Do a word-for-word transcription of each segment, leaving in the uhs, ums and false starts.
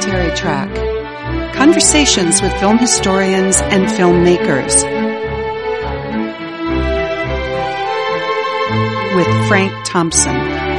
Commentary Track. Conversations with film historians and filmmakers. With Frank Thompson.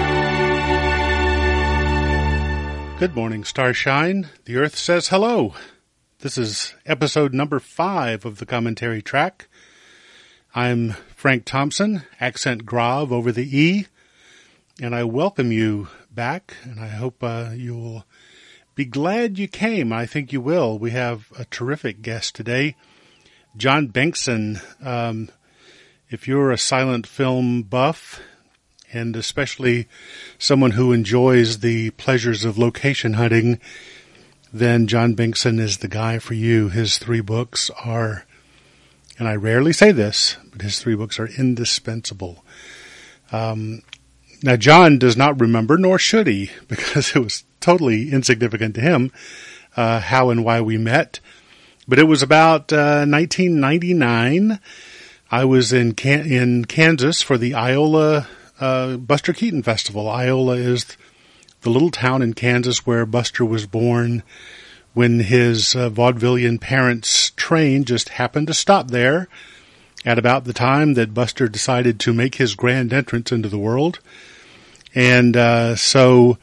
Good morning, Starshine. The Earth says hello. This is episode number five of the Commentary Track. I'm Frank Thompson, accent grave over the E, and I welcome you back, and I hope uh, you'll be glad you came. I think you will. We have a terrific guest today, John Bengtson. Um, if you're a silent film buff, and especially someone who enjoys the pleasures of location hunting, then John Bengtson is the guy for you. His three books are, and I rarely say this, but his three books are indispensable. Um, now, John does not remember, nor should he, because it was totally insignificant to him, uh, how and why we met. But it was about uh, nineteen ninety-nine. I was in Can- in Kansas for the Iola uh, Buster Keaton Festival. Iola is the little town in Kansas where Buster was born, when his uh, vaudevillian parents' train just happened to stop there at about the time that Buster decided to make his grand entrance into the world. And uh, so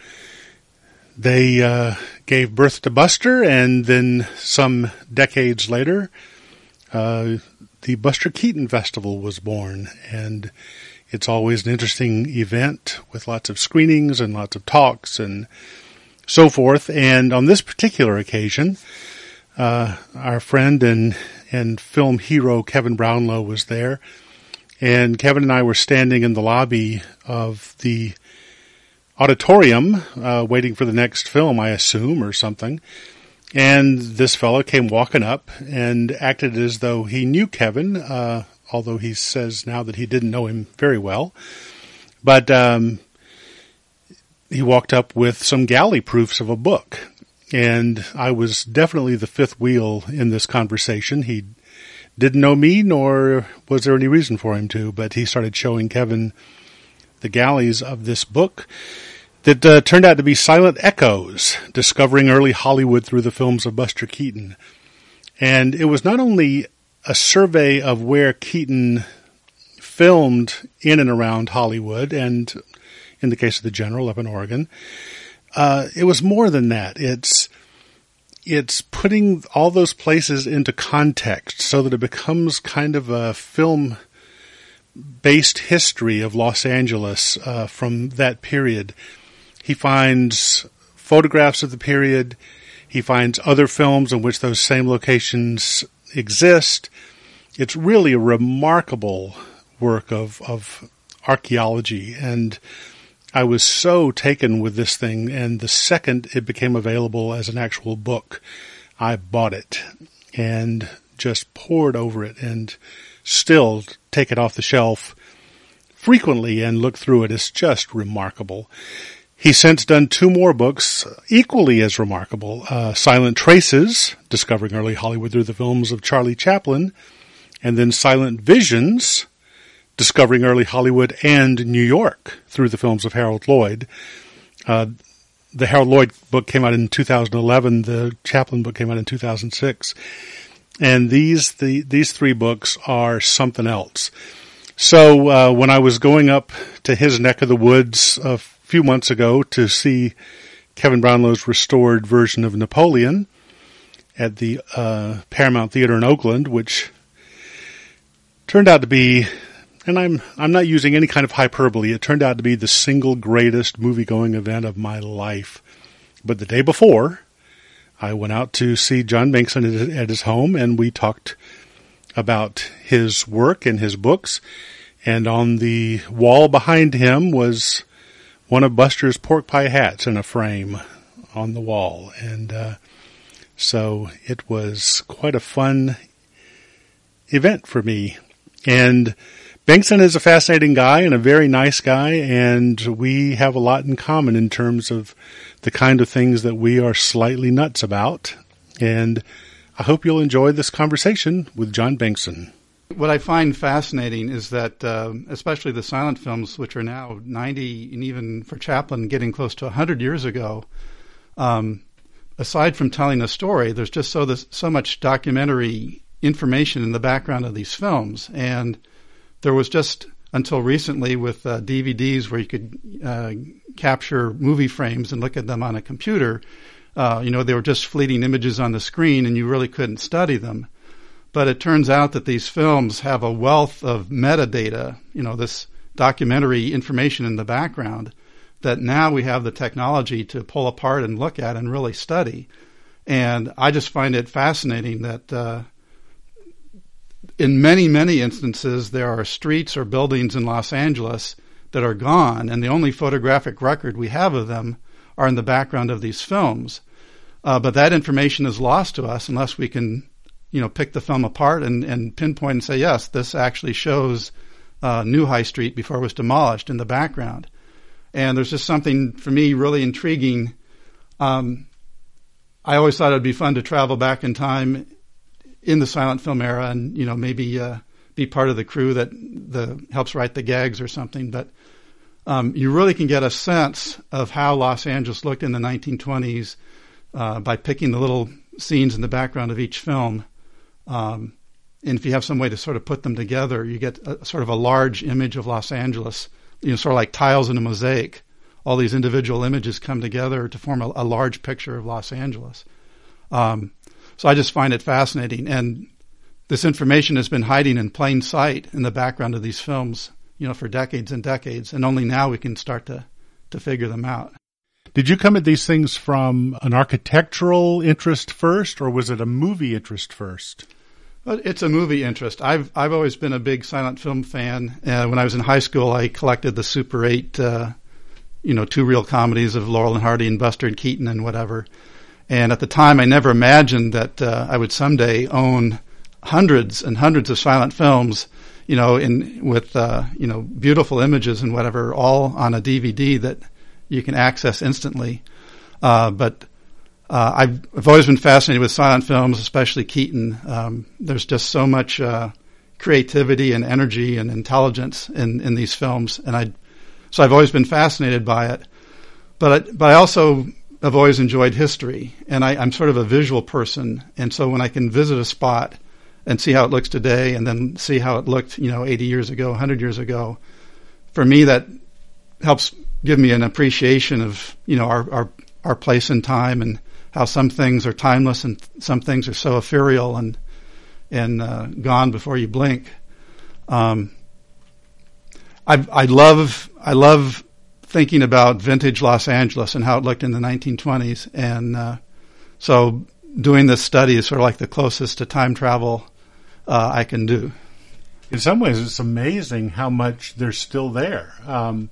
they uh, gave birth to Buster, and then some decades later, uh, the Buster Keaton Festival was born. And it's always an interesting event with lots of screenings and lots of talks and so forth. And on this particular occasion, uh, our friend and, and film hero Kevin Brownlow was there. And Kevin and I were standing in the lobby of the auditorium, uh, waiting for the next film, I assume, or something. And this fellow came walking up and acted as though he knew Kevin, uh, although he says now that he didn't know him very well. But um, he walked up with some galley proofs of a book. And I was definitely the fifth wheel in this conversation. He didn't know me, nor was there any reason for him to, but he started showing Kevin the galleys of this book that uh, turned out to be Silent Echoes, Discovering Early Hollywood Through the Films of Buster Keaton. And it was not only a survey of where Keaton filmed in and around Hollywood, and in the case of the General up in Oregon, uh, it was more than that. It's it's putting all those places into context so that it becomes kind of a film-based history of Los Angeles uh, from that period. He finds photographs of the period. He finds other films in which those same locations exist. It's really a remarkable work of, of archaeology, and I was so taken with this thing, and the second it became available as an actual book, I bought it and just pored over it and still take it off the shelf frequently and look through it. It's just remarkable. He's since done two more books equally as remarkable, uh, Silent Traces, Discovering Early Hollywood Through the Films of Charlie Chaplin, and then Silent Visions, Discovering Early Hollywood and New York Through the Films of Harold Lloyd. Uh, the Harold Lloyd book came out in two thousand eleven. The Chaplin book came out in two thousand six. And these the, these three books are something else. So uh, when I was going up to his neck of the woods a few months ago to see Kevin Brownlow's restored version of Napoleon at the uh, Paramount Theater in Oakland, which turned out to be, and I'm I'm not using any kind of hyperbole, it turned out to be the single greatest movie-going event of my life. But the day before, I went out to see John Bengtson at his home, and we talked about his work and his books. And on the wall behind him was one of Buster's pork pie hats in a frame on the wall. And uh, so it was quite a fun event for me. And Bengtson is a fascinating guy and a very nice guy, and we have a lot in common in terms of the kind of things that we are slightly nuts about. And I hope you'll enjoy this conversation with John Bengtson. What I find fascinating is that, uh, especially the silent films, which are now ninety, and even for Chaplin, getting close to one hundred years ago, um, aside from telling a story, there's just so this, so much documentary information in the background of these films. And there was just until recently with uh, D V Ds where you could uh, capture movie frames and look at them on a computer. Uh, you know, they were just fleeting images on the screen and you really couldn't study them. But it turns out that these films have a wealth of metadata, you know, this documentary information in the background that now we have the technology to pull apart and look at and really study. And I just find it fascinating that uh, in many, many instances, there are streets or buildings in Los Angeles that are gone, and the only photographic record we have of them are in the background of these films. Uh, but that information is lost to us unless we can, you know, pick the film apart and, and pinpoint and say, yes, this actually shows uh, New High Street before it was demolished in the background. And there's just something, for me, really intriguing. Um, I always thought it would be fun to travel back in time in the silent film era and, you know, maybe uh, be part of the crew that the helps write the gags or something. But um, you really can get a sense of how Los Angeles looked in the nineteen twenties uh, by picking the little scenes in the background of each film. Um, and if you have some way to sort of put them together, you get a, sort of a large image of Los Angeles, you know, sort of like tiles in a mosaic. All these individual images come together to form a, a large picture of Los Angeles. Um, so I just find it fascinating. And this information has been hiding in plain sight in the background of these films, you know, for decades and decades. And only now we can start to, to figure them out. Did you come at these things from an architectural interest first, or was it a movie interest first? Well, it's a movie interest. I've I've always been a big silent film fan. Uh, when I was in high school, I collected the Super eight, uh, you know, two reel comedies of Laurel and Hardy and Buster and Keaton and whatever. And at the time, I never imagined that uh, I would someday own hundreds and hundreds of silent films, you know, in with uh, you know beautiful images and whatever, all on a D V D that you can access instantly. Uh, but uh, I've, I've always been fascinated with silent films, especially Keaton. Um, there's just so much uh, creativity and energy and intelligence in, in these films, and I so I've always been fascinated by it. But I, but I also have always enjoyed history, and I, I'm sort of a visual person, and so when I can visit a spot and see how it looks today, and then see how it looked, you know, eighty years ago, one hundred years ago, for me that helps give me an appreciation of, you know, our, our, our place in time and how some things are timeless and some things are so ethereal and, and, uh, gone before you blink. Um, I, I love, I love thinking about vintage Los Angeles and how it looked in the nineteen twenties. And, uh, so doing this study is sort of like the closest to time travel, uh, I can do. In some ways, it's amazing how much there's still there. Um,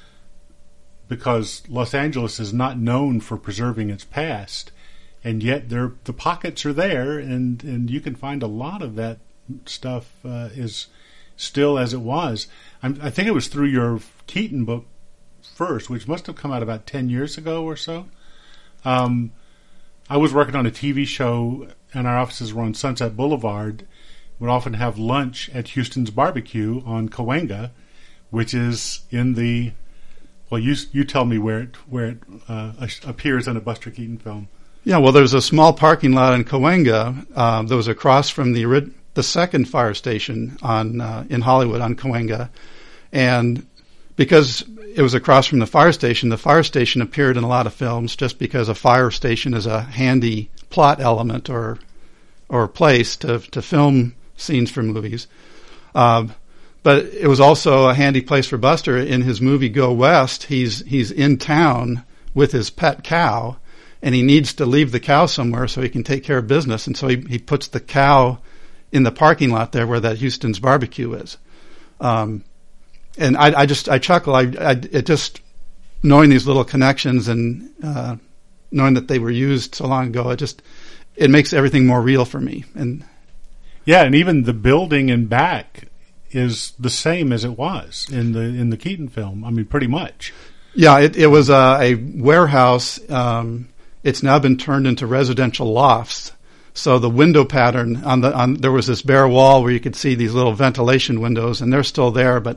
because Los Angeles is not known for preserving its past, and yet there the pockets are there, and, and you can find a lot of that stuff uh, is still as it was. I'm, I think it was through your Keaton book first, which must have come out about ten years ago or so. Um, I was working on a T V show, and our offices were on Sunset Boulevard. We'd often have lunch at Houston's Barbecue on Cahuenga, which is in the Well, you you tell me where it where it uh, appears in a Buster Keaton film. Yeah, well, there's a small parking lot in Cahuenga uh, that was across from the the second fire station on uh, in Hollywood on Cahuenga, and because it was across from the fire station, the fire station appeared in a lot of films just because a fire station is a handy plot element or or place to to film scenes for movies. Uh, But it was also a handy place for Buster. In his movie Go West, he's he's in town with his pet cow, and he needs to leave the cow somewhere so he can take care of business. And so he, he puts the cow in the parking lot there where that Houston's Barbecue is. Um, and I, I just I chuckle. I, I it just knowing these little connections and uh, knowing that they were used so long ago. It just it makes everything more real for me. And yeah, and even the building in back is the same as it was in the in the Keaton film. I mean, pretty much. Yeah, it, it was a, a warehouse. Um, it's now been turned into residential lofts. So the window pattern on the on there was this bare wall where you could see these little ventilation windows, and they're still there. But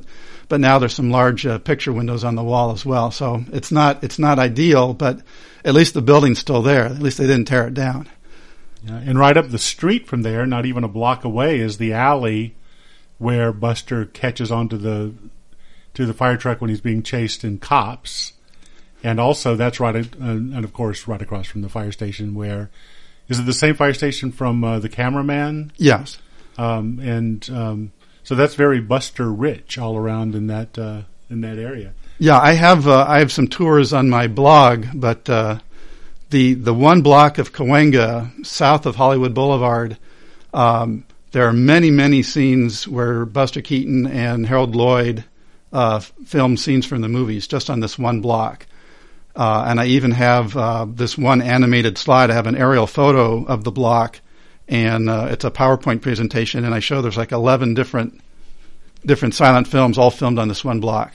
but now there's some large uh, picture windows on the wall as well. So it's not it's not ideal, but at least the building's still there. At least they didn't tear it down. Yeah, and right up the street from there, not even a block away, is the alley where Buster catches onto the to the fire truck when he's being chased in Cops. And also, that's right, uh, and of course, right across from the fire station where, is it the same fire station from uh, The Cameraman? Yes. Um, and um, so that's very Buster rich all around in that uh, in that area. Yeah, I have uh, I have some tours on my blog, but uh, the the one block of Cahuenga south of Hollywood Boulevard, um, there are many many scenes where Buster Keaton and Harold Lloyd uh, filmed scenes from the movies just on this one block. Uh, and I even have uh, this one animated slide. I have an aerial photo of the block, and uh, it's a PowerPoint presentation, and I show there's like eleven different different silent films all filmed on this one block.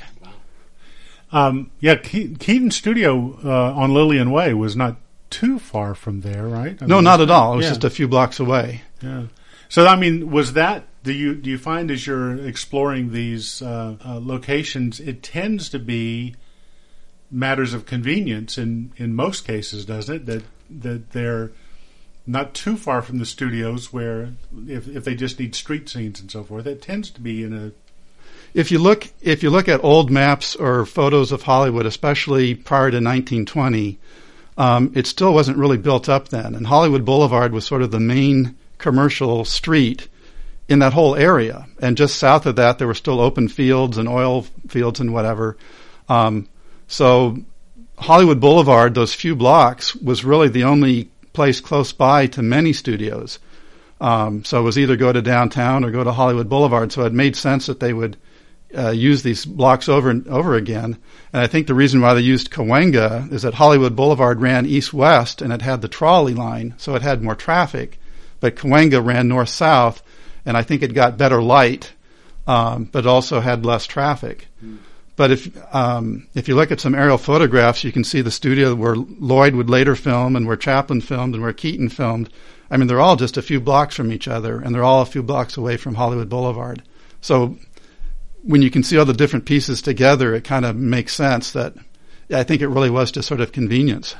Um, yeah, Ke- Keaton's studio uh, on Lillian Way was not too far from there, right? I no, mean, not at all. It was yeah. just a few blocks away. Yeah. So, I mean, was that, do you do you find as you're exploring these uh, uh, locations, it tends to be matters of convenience in, in most cases, doesn't it? That that they're not too far from the studios where if if they just need street scenes and so forth, it tends to be in a. If you look if you look at old maps or photos of Hollywood, especially prior to nineteen twenty, um, it still wasn't really built up then, and Hollywood Boulevard was sort of the main commercial street in that whole area, and just south of that there were still open fields and oil fields and whatever. Um, So Hollywood Boulevard, those few blocks, was really the only place close by to many studios. Um, so it was either go to downtown or go to Hollywood Boulevard. So it made sense that they would uh, use these blocks over and over again. And I think the reason why they used Cahuenga is that Hollywood Boulevard ran east-west and it had the trolley line, so it had more traffic. But Cahuenga ran north-south, and I think it got better light, um, but also had less traffic. Mm. But if um, if you look at some aerial photographs, you can see the studio where Lloyd would later film and where Chaplin filmed and where Keaton filmed. I mean, they're all just a few blocks from each other, and they're all a few blocks away from Hollywood Boulevard. So when you can see all the different pieces together, it kind of makes sense that I think it really was just sort of convenience.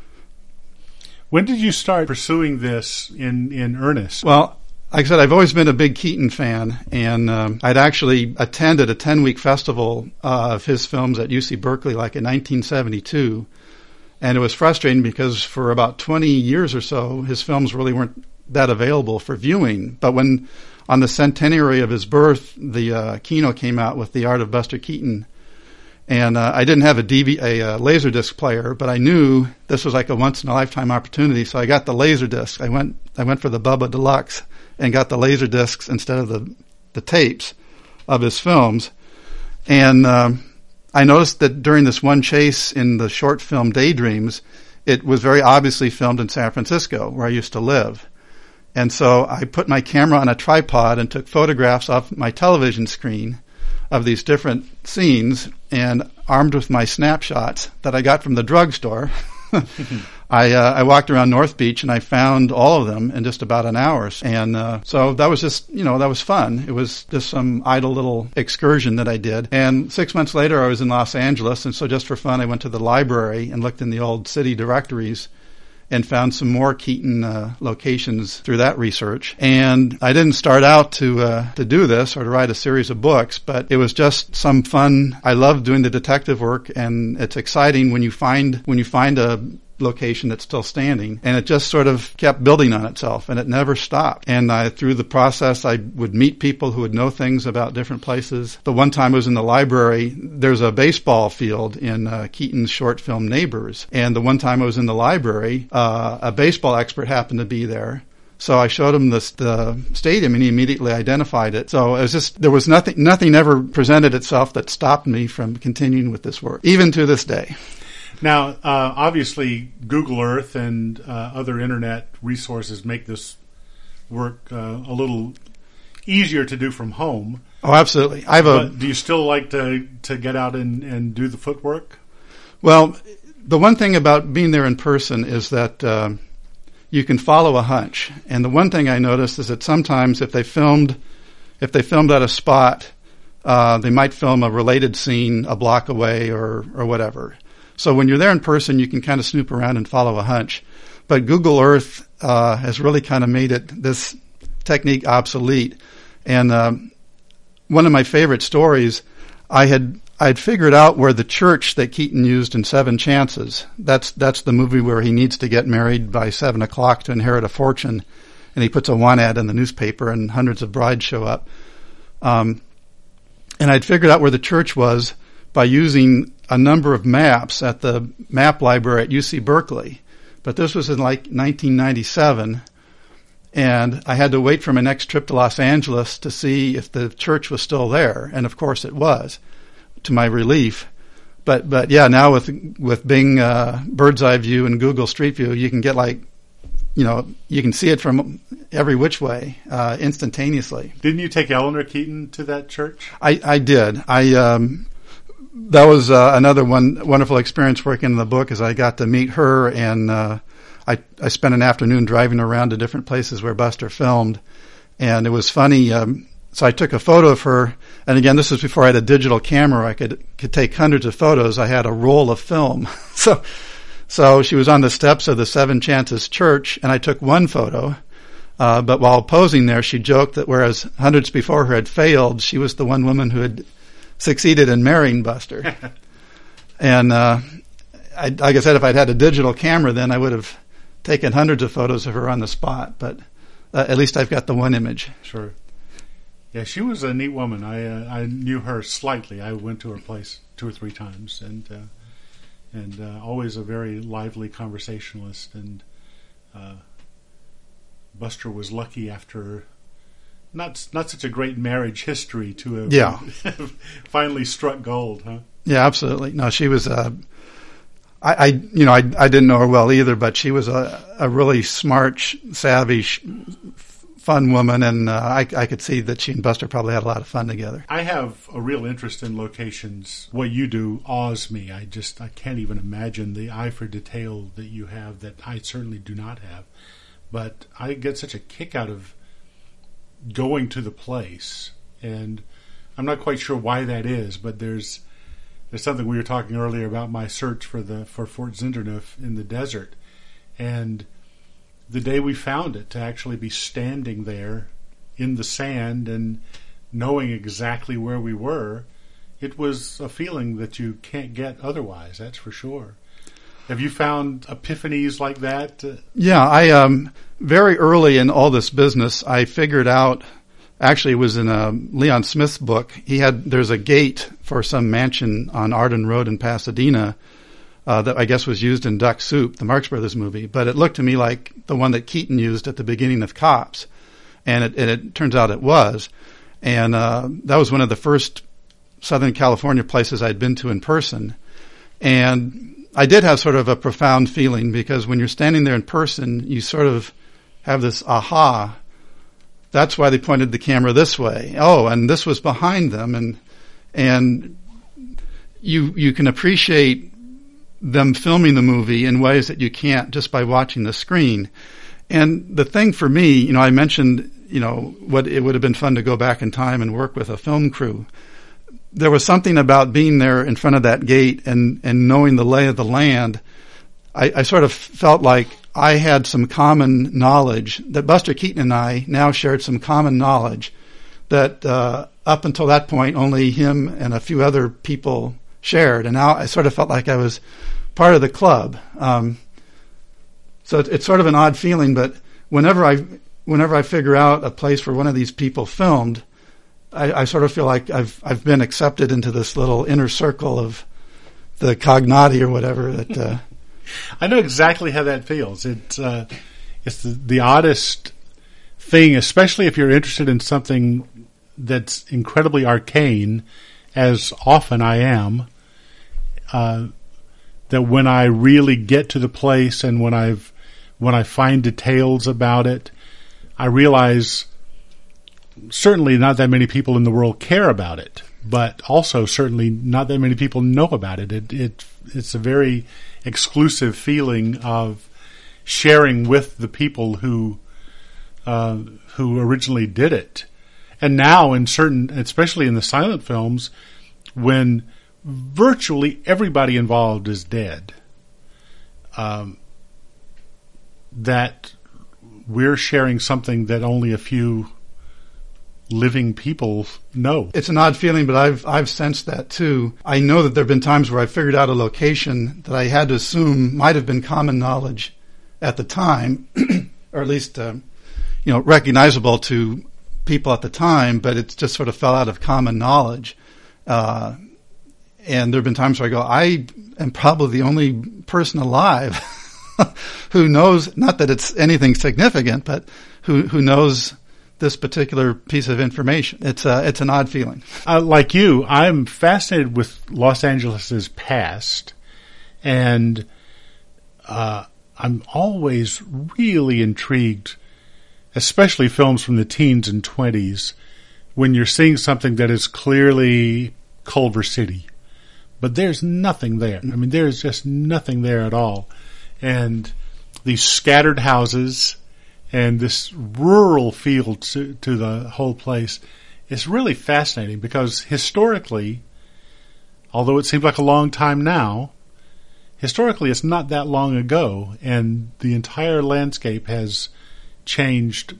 When did you start pursuing this in, in earnest? Well, like I said, I've always been a big Keaton fan, and um, I'd actually attended a ten-week festival uh, of his films at U C Berkeley like in nineteen seventy-two, and it was frustrating because for about twenty years or so, his films really weren't that available for viewing. But when, on the centenary of his birth, the uh, Kino came out with The Art of Buster Keaton, and uh, I didn't have a, D V- a uh, Laserdisc player, but I knew this was like a once-in-a-lifetime opportunity, so I got the Laserdisc. I went I went for the Bubba Deluxe and got the laser discs instead of the the tapes of his films. And um, I noticed that during this one chase in the short film Daydreams, it was very obviously filmed in San Francisco, where I used to live. And so I put my camera on a tripod and took photographs off my television screen of these different scenes, and armed with my snapshots that I got from the drugstore, I uh, I walked around North Beach and I found all of them in just about an hour. And uh, so that was just, you know, that was fun. It was just some idle little excursion that I did. And six months later, I was in Los Angeles. And so just for fun, I went to the library and looked in the old city directories and found some more Keaton uh, locations through that research. And I didn't start out to uh, to do this or to write a series of books, but it was just some fun. I love doing the detective work, and it's exciting when you find when you find a location that's still standing, and it just sort of kept building on itself, and it never stopped. And I, through the process, I would meet people who would know things about different places. The one time I was in the library, there's a baseball field in uh, Keaton's short film Neighbors, and the one time I was in the library, uh, a baseball expert happened to be there. So I showed him this, the stadium, and he immediately identified it. So it was just, there was nothing, nothing ever presented itself that stopped me from continuing with this work, even to this day. Now, uh, obviously, Google Earth and uh, other internet resources make this work uh, a little easier to do from home. Oh, absolutely. I have a. But do you still like to to get out and, and do the footwork? Well, the one thing about being there in person is that uh, you can follow a hunch. And the one thing I noticed is that sometimes if they filmed, if they filmed at a spot uh, they might film a related scene a block away or, or whatever. So when you're there in person, you can kind of snoop around and follow a hunch. But Google Earth uh, has really kind of made it this technique obsolete. And um, one of my favorite stories, I had I'd figured out where the church that Keaton used in Seven Chances. That's that's the movie where he needs to get married by seven o'clock to inherit a fortune, and he puts a want ad in the newspaper, and hundreds of brides show up. Um, and I'd figured out where the church was by using a number of maps at the map library at U C Berkeley. But this was in like nineteen ninety-seven, and I had to wait for my next trip to Los Angeles to see if the church was still there, and of course it was, to my relief. But but yeah, now with with Bing uh, Bird's Eye View and Google Street View, you can get like, you know, you can see it from every which way uh, instantaneously. Didn't you take Eleanor Keaton to that church? I, I did. I um, that was uh, another one wonderful experience working in the book, as I got to meet her, and uh, I I spent an afternoon driving around to different places where Buster filmed, and it was funny. Um, so I took a photo of her, and again, this was before I had a digital camera. I could could take hundreds of photos. I had a roll of film, so. So she was on the steps of the Seven Chances Church, and I took one photo. Uh, but while posing there, she joked that whereas hundreds before her had failed, she was the one woman who had succeeded in marrying Buster. and uh, I, like I said, if I'd had a digital camera, then I would have taken hundreds of photos of her on the spot. But uh, at least I've got the one image. Sure. Yeah, she was a neat woman. I uh, I knew her slightly. I went to her place two or three times, and. Uh, And uh, always a very lively conversationalist. And uh, Buster was lucky after not not such a great marriage history to have yeah. finally struck gold, huh? Yeah, absolutely. No, she was. Uh, I, I you know I I didn't know her well either, but she was a a really smart, savvy, fun woman, and uh, I I could see that she and Buster probably had a lot of fun together. I have a real interest in locations. What you do awes me. I just I can't even imagine the eye for detail that you have that I certainly do not have. But I get such a kick out of going to the place, and I'm not quite sure why that is. But there's there's something we were talking earlier about my search for the for Fort Zinderneuf in the desert, and the day we found it, to actually be standing there in the sand and knowing exactly where we were, it was a feeling that you can't get otherwise, that's for sure. Have you found epiphanies like that? Yeah, I um very early in all this business, I figured out, actually it was in a Leon Smith's book, he had, there's a gate for some mansion on Arden Road in Pasadena, Uh, that I guess was used in Duck Soup, the Marx Brothers movie, but it looked to me like the one that Keaton used at the beginning of Cops, and it, and it turns out it was. And uh, that was one of the first Southern California places I'd been to in person. And I did have sort of a profound feeling, because when you're standing there in person, you sort of have this aha. That's why they pointed the camera this way. Oh, and this was behind them, and and you you can appreciate them filming the movie in ways that you can't just by watching the screen. And the thing for me, you know, I mentioned, you know, what it would have been fun to go back in time and work with a film crew. There was something about being there in front of that gate and, and knowing the lay of the land. I, I sort of felt like I had some common knowledge, that Buster Keaton and I now shared some common knowledge that uh, up until that point only him and a few other people shared, and now I sort of felt like I was part of the club. Um, so it, it's sort of an odd feeling, but whenever I whenever I figure out a place where one of these people filmed, I, I sort of feel like I've I've been accepted into this little inner circle of the cognati or whatever. That uh, I know exactly how that feels. It's uh, it's the, the oddest thing, especially if you're interested in something that's incredibly arcane, as often I am. Uh, that when I really get to the place and when I've when I find details about it, I realize certainly not that many people in the world care about it, but also certainly not that many people know about it. It, it it's a very exclusive feeling of sharing with the people who uh, who originally did it. And now in certain, especially in the silent films, when virtually everybody involved is dead, um, that we're sharing something that only a few living people know. It's an odd feeling, but I've I've sensed that too. I know that there have been times where I figured out a location that I had to assume might have been common knowledge at the time, or at least uh, you know recognizable to people at the time, but it just sort of fell out of common knowledge. Uh, and there have been times where I go, I am probably the only person alive who knows, not that it's anything significant, but who who knows this particular piece of information. It's a, it's an odd feeling. Uh, like you, I'm fascinated with Los Angeles's past, and uh, I'm always really intrigued, especially films from the teens and twenties, when you're seeing something that is clearly Culver City, but there's nothing there. I mean, there's just nothing there at all. And these scattered houses and this rural feel to, to the whole place is really fascinating, because historically, although it seems like a long time now, historically it's not that long ago, and the entire landscape has changed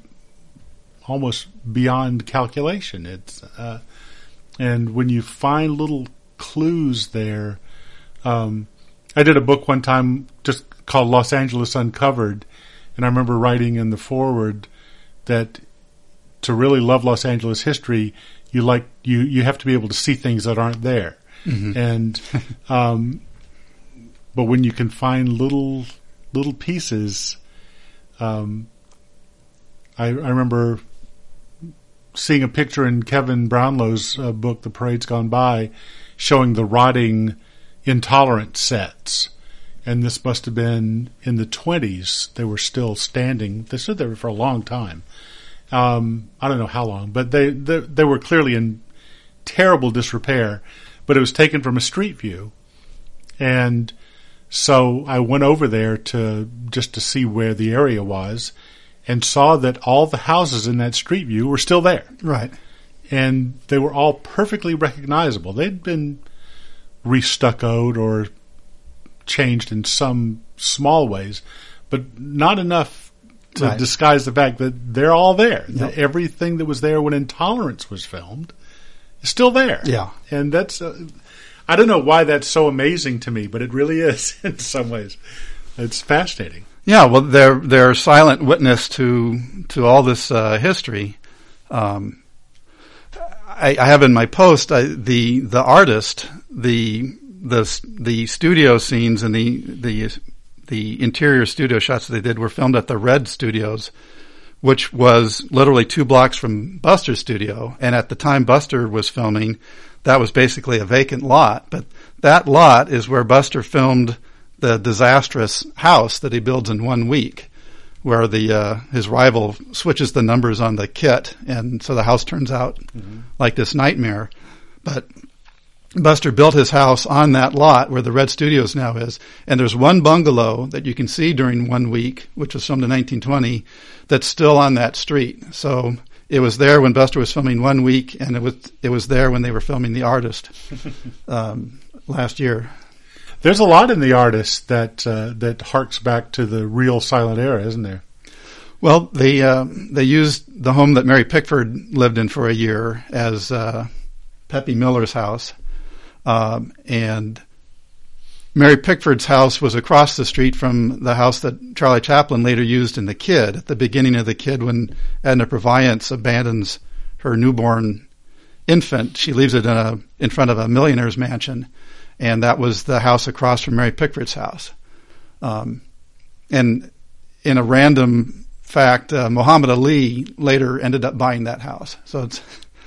almost beyond calculation. It's uh, and when you find little clues there, um, I did a book one time just called Los Angeles Uncovered, and I remember writing in the foreword that to really love Los Angeles history, you like you you have to be able to see things that aren't there, mm-hmm. and um, but when you can find little little pieces, um, I, I remember seeing a picture in Kevin Brownlow's uh, book, The Parade's Gone By, showing the rotting Intolerant sets. And this must have been in the twenties. They were still standing. They stood there for a long time. Um, I don't know how long, but they, they they were clearly in terrible disrepair. But it was taken from a street view, and so I went over there to just to see where the area was, and saw that all the houses in that street view were still there. Right, and they were all perfectly recognizable. They'd been restuccoed or changed in some small ways, but not enough to right. disguise the fact that they're all there. Yep. That everything that was there when Intolerance was filmed is still there. Yeah. And that's, uh, I don't know why that's so amazing to me, but it really is in some ways. It's fascinating. Yeah, well, they're, they're silent witness to, to all this uh, history. Um, I, I have in my post I, the, the artist, the, The the studio scenes and the the the interior studio shots that they did were filmed at the Red Studios, which was literally two blocks from Buster's studio. And at the time Buster was filming, that was basically a vacant lot. But that lot is where Buster filmed the disastrous house that he builds in one week, where the uh, his rival switches the numbers on the kit, and so the house turns out mm-hmm. like this nightmare. But Buster built his house on that lot where the Red Studios now is, and there's one bungalow that you can see during one week, which was filmed in nineteen twenty, that's still on that street. So it was there when Buster was filming one week, and it was it was there when they were filming The Artist um, last year. There's a lot in The Artist that uh, that harks back to the real silent era, isn't there? Well, they uh, they used the home that Mary Pickford lived in for a year as uh, Pepe Miller's house. Um, and Mary Pickford's house was across the street from the house that Charlie Chaplin later used in The Kid. At the beginning of The Kid, when Edna Purviance abandons her newborn infant, she leaves it in a in front of a millionaire's mansion, and that was the house across from Mary Pickford's house. Um, and in a random fact, uh, Muhammad Ali later ended up buying that house. So it's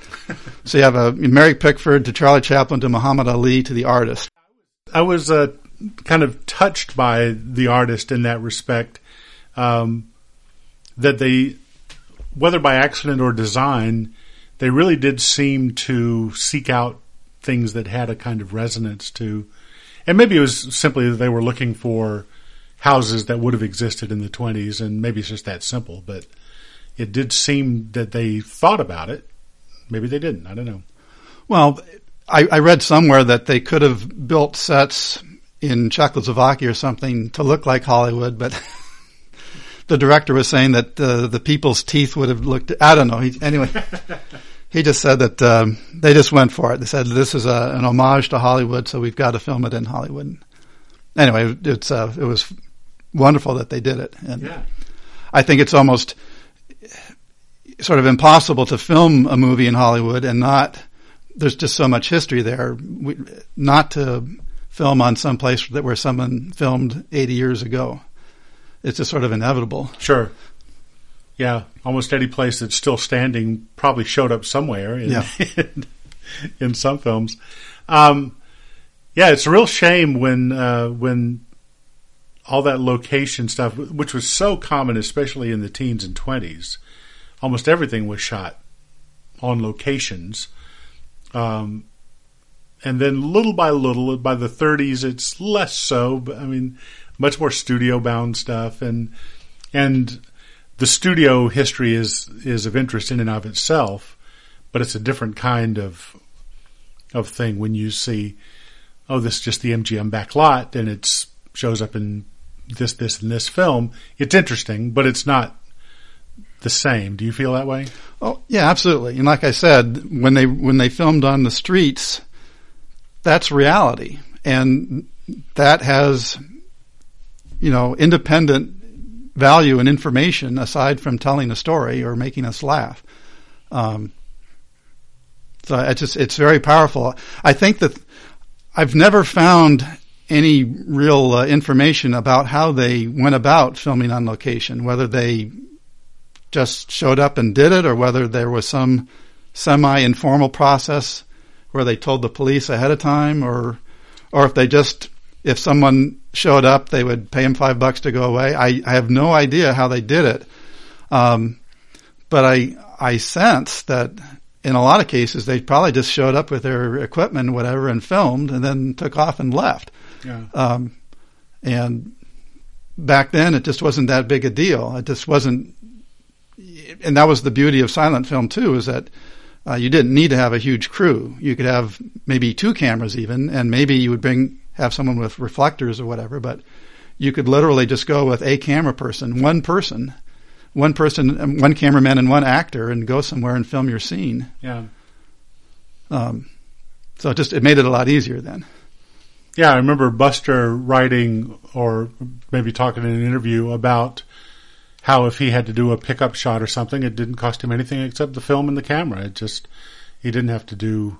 So you have a Mary Pickford to Charlie Chaplin to Muhammad Ali to The Artist. I was uh, kind of touched by The Artist in that respect, um, that they, whether by accident or design, they really did seem to seek out things that had a kind of resonance to, and maybe it was simply that they were looking for houses that would have existed in the twenties, and maybe it's just that simple, but it did seem that they thought about it. maybe they didn't. I don't know. Well, I, I read somewhere that they could have built sets in Czechoslovakia or something to look like Hollywood, but the director was saying that uh, the people's teeth would have looked, I don't know. He, anyway, he just said that um, they just went for it. They said this is a, an homage to Hollywood, so we've got to film it in Hollywood. Anyway, it's uh, it was wonderful that they did it. And yeah. I think it's almost sort of impossible to film a movie in Hollywood and not, there's just so much history there, we, not to film on some place that where someone filmed eighty years ago. It's just sort of inevitable. Sure. Yeah, almost any place that's still standing probably showed up somewhere in, yeah. in, in some films. Um, yeah, it's a real shame when uh, when all that location stuff, which was so common, especially in the teens and twenties, almost everything was shot on locations. Um, and then little by little, by the thirties, it's less so. But, I mean, much more studio-bound stuff, and and the studio history is is of interest in and of itself, but it's a different kind of of thing when you see, oh, this is just the M G M back lot, and it shows up in this, this, and this film. It's interesting, but it's not the same. Do you feel that way? Oh, yeah, absolutely. And like I said, when they when they filmed on the streets, that's reality, and that has, you know, independent value and information aside from telling a story or making us laugh. Um, so it's just, it's very powerful. I think that I've never found any real uh, information about how they went about filming on location, whether they just showed up and did it or whether there was some semi-informal process where they told the police ahead of time, or, or if they just, if someone showed up, they would pay him five bucks to go away. I, I have no idea how they did it. Um, but I, I sense that in a lot of cases, they probably just showed up with their equipment and whatever and filmed and then took off and left. Yeah. Um, and back then it just wasn't that big a deal. It just wasn't, and that was the beauty of silent film too, is that uh, you didn't need to have a huge crew. You could have maybe two cameras even, and maybe you would bring, have someone with reflectors or whatever, but you could literally just go with a camera person, one person, one person, one cameraman and one actor, and go somewhere and film your scene. Yeah. Um, so it just, it made it a lot easier then. Yeah, I remember Buster writing or maybe talking in an interview about how if he had to do a pickup shot or something, it didn't cost him anything except the film and the camera. It just, he didn't have to do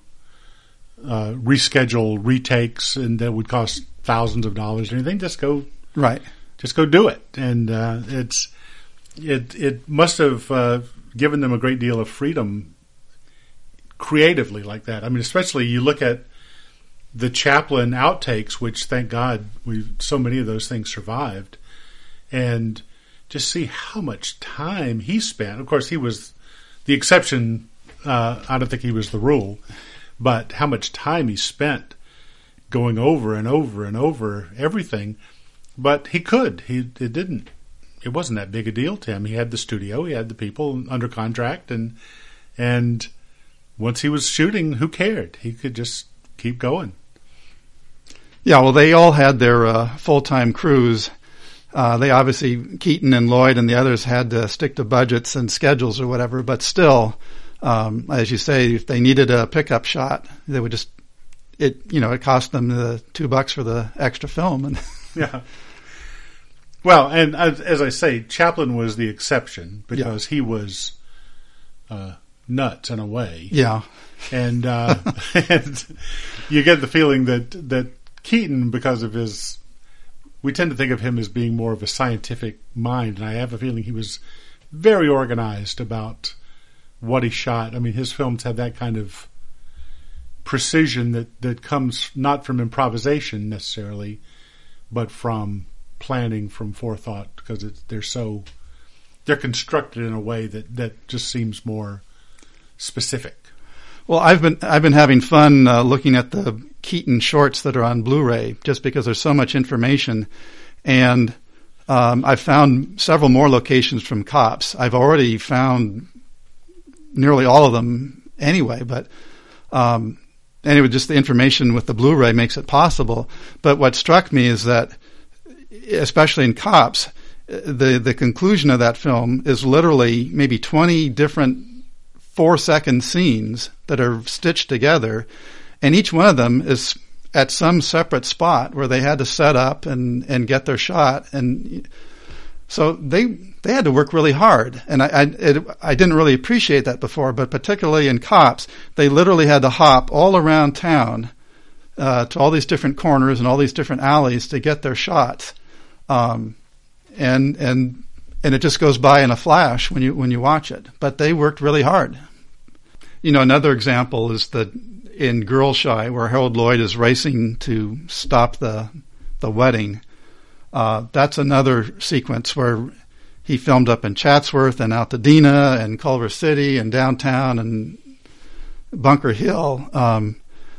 uh, reschedule retakes, and that would cost thousands of dollars or anything. Just go, right. Just go do it. And uh, it's it it must have uh, given them a great deal of freedom creatively like that. I mean, especially you look at the Chaplin outtakes, which thank God we so many of those things survived, and just see how much time he spent. Of course, he was the exception. Uh, I don't think he was the rule, but how much time he spent going over and over and over everything. But he could. He it didn't. It wasn't that big a deal to him. He had the studio. He had the people under contract, and and once he was shooting, who cared? He could just keep going. Yeah, well, they all had their uh, full-time crews. Uh, they obviously, Keaton and Lloyd and the others had to stick to budgets and schedules or whatever, but still, um, as you say, if they needed a pickup shot, they would just, it, you know, it cost them the two bucks for the extra film. And yeah. Well, and as, as I say, Chaplin was the exception because yeah. he was uh, nuts in a way. Yeah. And, uh, and you get the feeling that, that Keaton, because of his, we tend to think of him as being more of a scientific mind, and I have a feeling he was very organized about what he shot. I mean, his films have that kind of precision that, that comes not from improvisation necessarily, but from planning, from forethought, because it's, they're so, they're constructed in a way that, that just seems more specific. Well, I've been I've been having fun uh, looking at the Keaton shorts that are on Blu-ray, just because there's so much information, and um, I've found several more locations from Cops. I've already found nearly all of them anyway. But um, anyway, just the information with the Blu-ray makes it possible. But what struck me is that, especially in Cops, the the conclusion of that film is literally maybe twenty different four-second scenes that are stitched together, and each one of them is at some separate spot where they had to set up and, and get their shot. And so they they had to work really hard. And I I, it, I didn't really appreciate that before, but particularly in Cops, they literally had to hop all around town uh, to all these different corners and all these different alleys to get their shots. Um, and and and it just goes by in a flash when you when you watch it. But they worked really hard. You know, another example is that in Girl Shy, where Harold Lloyd is racing to stop the the wedding, uh, that's another sequence where he filmed up in Chatsworth and Altadena and Culver City and downtown and Bunker Hill. Um,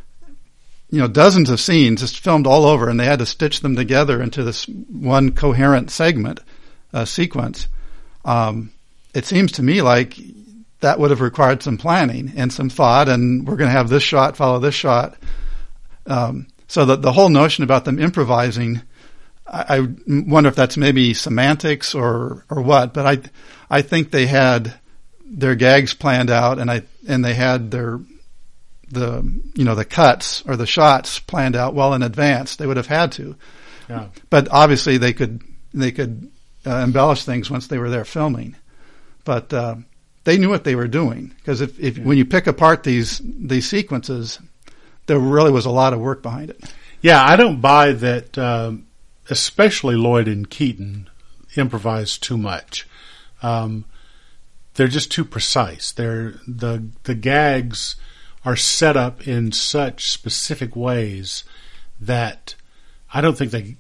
you know, dozens of scenes just filmed all over, and they had to stitch them together into this one coherent segment, uh, sequence. Um, it seems to me like that would have required some planning and some thought, and we're going to have this shot follow this shot. Um, so that the whole notion about them improvising, I, I wonder if that's maybe semantics or, or what, but I, I think they had their gags planned out, and I, and they had their, the, you know, the cuts or the shots planned out well in advance. They would have had to, yeah. But obviously they could, they could uh, embellish things once they were there filming, but, uh, they knew what they were doing, because if, if yeah. when you pick apart these these sequences, there really was a lot of work behind it. Yeah, I don't buy that. Um, especially Lloyd and Keaton improvised too much. Um, they're just too precise. They're the the gags are set up in such specific ways that I don't think they.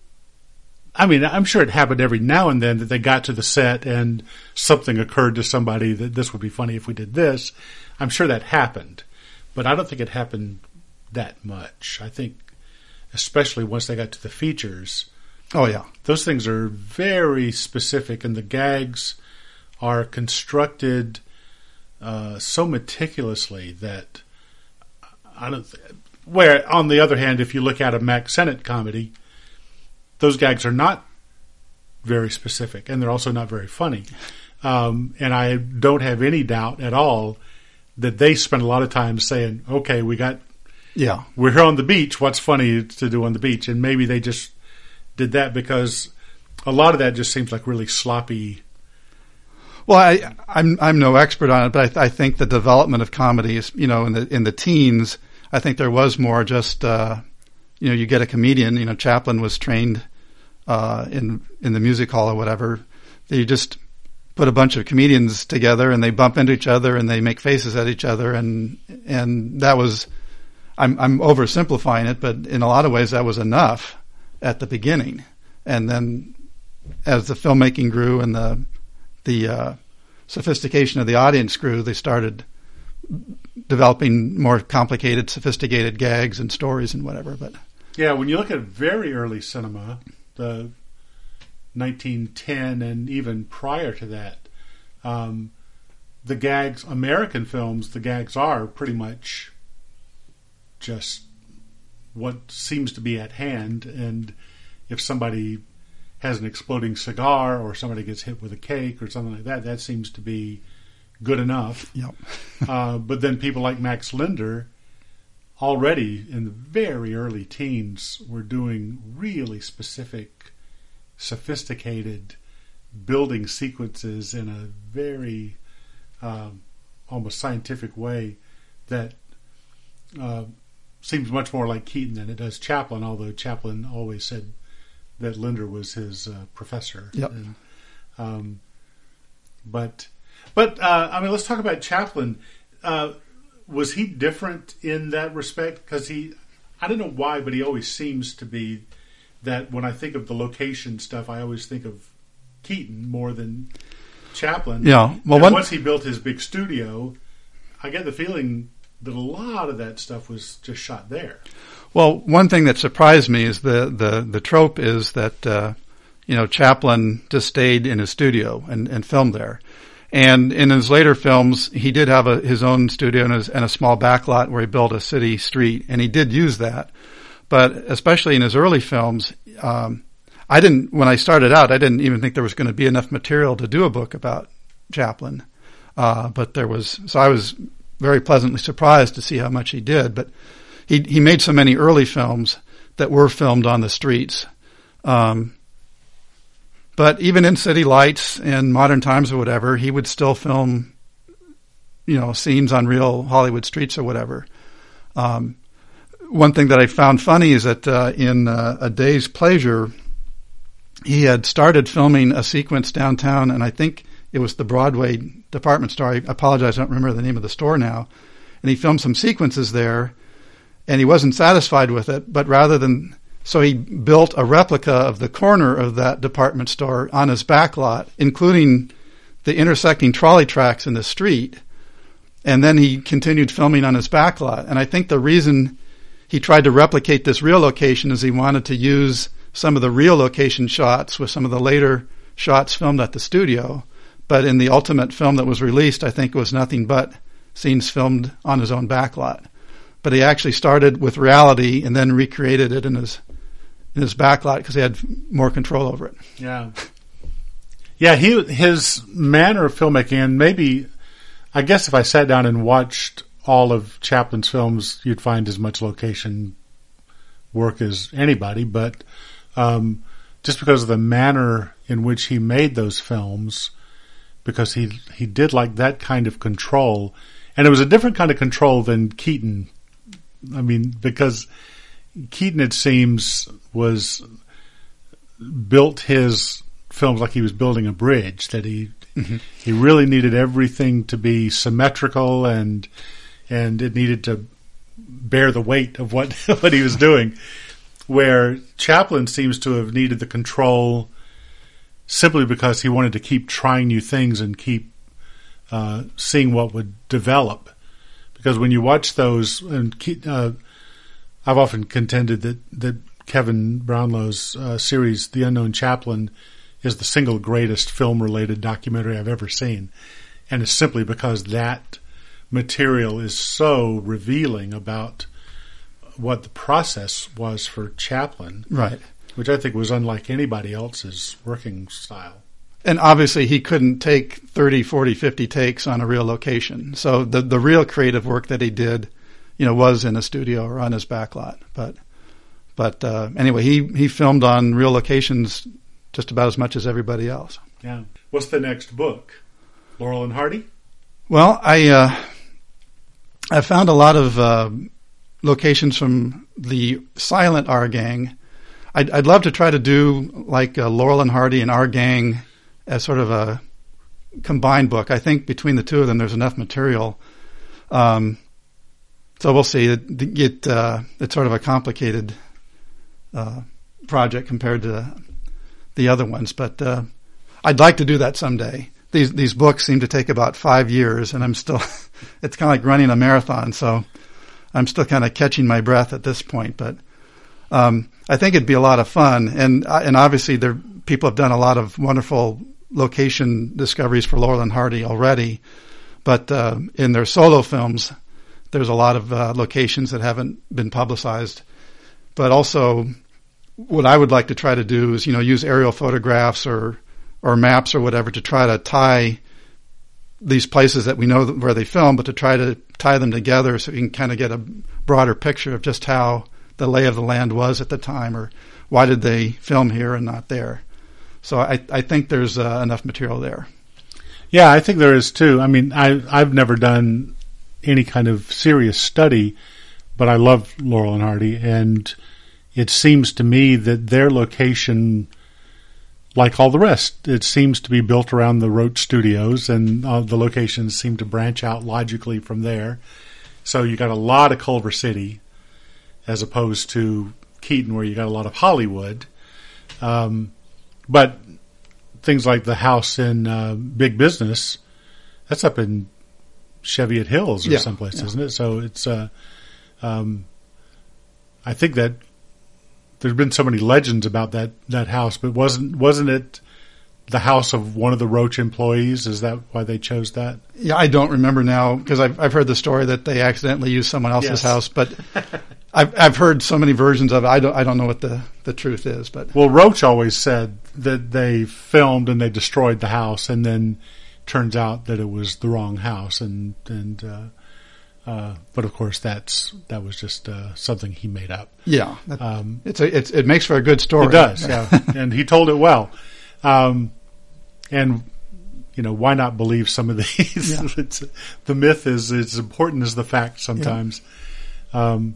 I mean, I'm sure it happened every now and then that they got to the set and something occurred to somebody that this would be funny if we did this. I'm sure that happened, but I don't think it happened that much. I think, especially once they got to the features. Oh, yeah. Those things are very specific, and the gags are constructed uh, so meticulously that I don't. Th- where, on the other hand, if you look at a Mack Sennett comedy, those gags are not very specific, and they're also not very funny. Um, and I don't have any doubt at all that they spent a lot of time saying, okay, we got, yeah, we're here on the beach. What's funny to do on the beach? And maybe they just did that because a lot of that just seems like really sloppy. Well, I, I'm, I'm no expert on it, but I, th- I think the development of comedy is, you know, in the, in the teens, I think there was more just, uh, you know, you get a comedian, you know, Chaplin was trained uh, in in the music hall or whatever. You just put a bunch of comedians together and they bump into each other and they make faces at each other, and and that was, I'm I'm oversimplifying it, but in a lot of ways that was enough at the beginning. And then as the filmmaking grew and the the uh, sophistication of the audience grew, they started developing more complicated, sophisticated gags and stories and whatever. But yeah, when you look at very early cinema, the nineteen ten and even prior to that, um, the gags, American films, the gags are pretty much just what seems to be at hand. And if somebody has an exploding cigar or somebody gets hit with a cake or something like that, that seems to be good enough. Yep. uh, but then people like Max Linder, already in the very early teens, were doing really specific, sophisticated building sequences in a very um, almost scientific way that uh, seems much more like Keaton than it does Chaplin, although Chaplin always said that Linder was his uh, professor. Yep. And, um, but... But, uh, I mean, let's talk about Chaplin. Uh, was he different in that respect? Because he, I don't know why, but he always seems to be that when I think of the location stuff, I always think of Keaton more than Chaplin. Yeah. Well, and one... once he built his big studio, I get the feeling that a lot of that stuff was just shot there. Well, one thing that surprised me is the, the, the trope is that, uh, you know, Chaplin just stayed in his studio and, and filmed there. And in his later films, he did have a, his own studio and, his, and a small backlot where he built a city street, and he did use that. But especially in his early films, um, I didn't, when I started out, I didn't even think there was going to be enough material to do a book about Chaplin. Uh, but there was, so I was very pleasantly surprised to see how much he did. But he, he made so many early films that were filmed on the streets. Um, But even in City Lights and Modern Times or whatever, he would still film, you know, scenes on real Hollywood streets or whatever. Um, one thing that I found funny is that uh, in uh, A Day's Pleasure, he had started filming a sequence downtown, and I think it was the Broadway department store. I apologize, I don't remember the name of the store now. And he filmed some sequences there, and he wasn't satisfied with it, but rather than... So he built a replica of the corner of that department store on his backlot, including the intersecting trolley tracks in the street. And then he continued filming on his backlot. And I think the reason he tried to replicate this real location is he wanted to use some of the real location shots with some of the later shots filmed at the studio. But in the ultimate film that was released, I think it was nothing but scenes filmed on his own backlot. But he actually started with reality and then recreated it in his in his backlot because he had more control over it. Yeah. Yeah, he his manner of filmmaking, and maybe, I guess if I sat down and watched all of Chaplin's films, you'd find as much location work as anybody, but um, just because of the manner in which he made those films, because he he did like that kind of control, and it was a different kind of control than Keaton. I mean, because Keaton, it seems, was built his films like he was building a bridge, that he mm-hmm. he really needed everything to be symmetrical, and and it needed to bear the weight of what what he was doing. Where Chaplin seems to have needed the control simply because he wanted to keep trying new things and keep uh, seeing what would develop. Because when you watch those, and uh, I've often contended that, that Kevin Brownlow's uh, series, The Unknown Chaplin, is the single greatest film-related documentary I've ever seen. And it's simply because that material is so revealing about what the process was for Chaplin. Right. Which I think was unlike anybody else's working style. And obviously he couldn't take thirty, forty, fifty takes on a real location. So the the real creative work that he did, you know, was in a studio or on his backlot. But but uh, anyway, he, he filmed on real locations just about as much as everybody else. Yeah. What's the next book? Laurel and Hardy? Well, I uh, I found a lot of uh, locations from the silent Our Gang. I'd, I'd love to try to do like uh, Laurel and Hardy and Our Gang as sort of a combined book. I think between the two of them, there's enough material. Um, so we'll see. It, it, uh, it's sort of a complicated uh, project compared to the other ones, but uh, I'd like to do that someday. These these books seem to take about five years, and I'm still. It's kind of like running a marathon, so I'm still kind of catching my breath at this point. But um, I think it'd be a lot of fun, and and obviously there people have done a lot of wonderful location discoveries for Laurel and Hardy already, but uh, in their solo films, there's a lot of uh, locations that haven't been publicized. But also, what I would like to try to do is, you know, use aerial photographs or or maps or whatever to try to tie these places that we know where they film, but to try to tie them together so we can kind of get a broader picture of just how the lay of the land was at the time, or why did they film here and not there. So I, I think there's uh, enough material there. Yeah, I think there is too. I mean, I, I've never done any kind of serious study, but I love Laurel and Hardy, and it seems to me that their location, like all the rest, it seems to be built around the Roach Studios, and uh, the locations seem to branch out logically from there. So you got a lot of Culver City, as opposed to Keaton, where you got a lot of Hollywood. Um, but things like the house in uh, Big Business, that's up in Cheviot Hills or yeah, someplace, yeah. isn't it? So it's, uh, um, I think that there's been so many legends about that, that house, but wasn't wasn't it the house of one of the Roach employees? Is that why they chose that? Yeah, I don't remember now because I've I've heard the story that they accidentally used someone else's Yes. house, but I've I've heard so many versions of it. I don't I don't know what the, the truth is, but Well, Roach always said that they filmed and they destroyed the house, and then turns out that it was the wrong house, and and uh, uh, but of course that's that was just uh, something he made up. yeah, that, Um, it's a it's it makes for a good story. It does, yeah, and he told it well. Um, and you know, why not believe some of these? Yeah. It's, the myth is as important as the fact sometimes. Yeah. Um,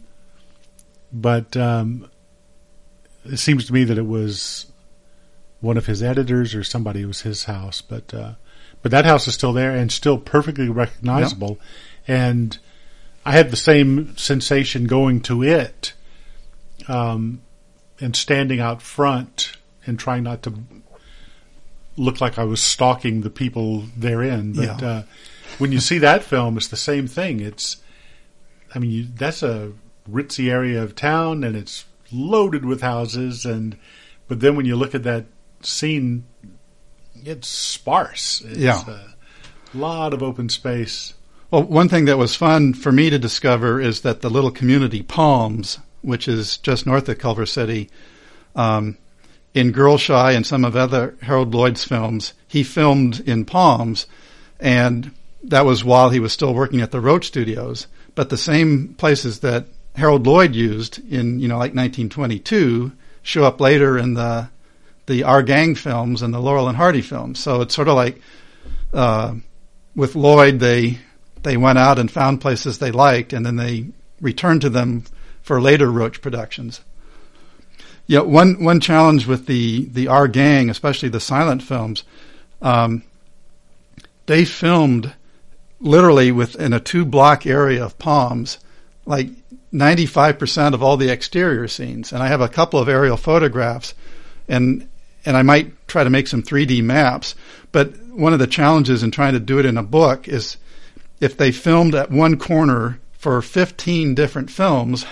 but um, it seems to me that it was one of his editors or somebody. It was his house, but uh, but that house is still there and still perfectly recognizable. Yeah. And I had the same sensation going to it, um, and standing out front and trying not to look like I was stalking the people therein. But Yeah. uh, when you see that film, it's the same thing. It's, I mean, you, that's a ritzy area of town, and it's loaded with houses. And but then when you look at that scene, it's sparse. It's Yeah. a lot of open space. Well, one thing that was fun for me to discover is that the little community Palms, which is just north of Culver City, um, in Girl Shy and some of other Harold Lloyd's films, he filmed in Palms, and that was while he was still working at the Roach Studios. But the same places that Harold Lloyd used in, you know, like nineteen twenty-two show up later in the the Our Gang films and the Laurel and Hardy films. So it's sort of like uh, with Lloyd, they they went out and found places they liked, and then they returned to them for later Roach productions. Yeah, one one challenge with the the Our Gang, especially the silent films, um, they filmed literally within a two block area of Palms, like ninety-five percent of all the exterior scenes. And I have a couple of aerial photographs, and and I might try to make some three D maps. But one of the challenges in trying to do it in a book is if they filmed at one corner for fifteen different films.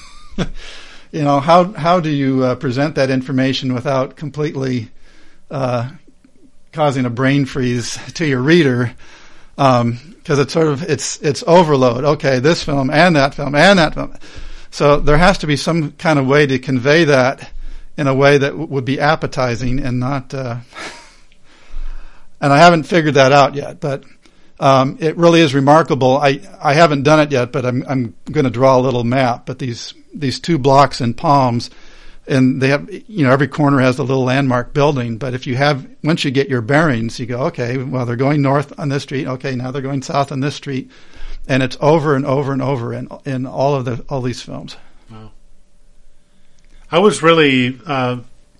You know, how how do you uh, present that information without completely uh, causing a brain freeze to your reader? Because um, it's sort of it's it's overload. Okay, this film and that film and that film. So there has to be some kind of way to convey that in a way that w- would be appetizing and not. Uh, and I haven't figured that out yet, but um, it really is remarkable. I I haven't done it yet, but I'm I'm going to draw a little map. But these. These two blocks in Palms, and they have, you know, every corner has a little landmark building. But if you have, once you get your bearings, you go, okay, well, they're going north on this street. Okay, now they're going south on this street. And it's over and over and over in, in all of the, all these films. Wow. I was really uh,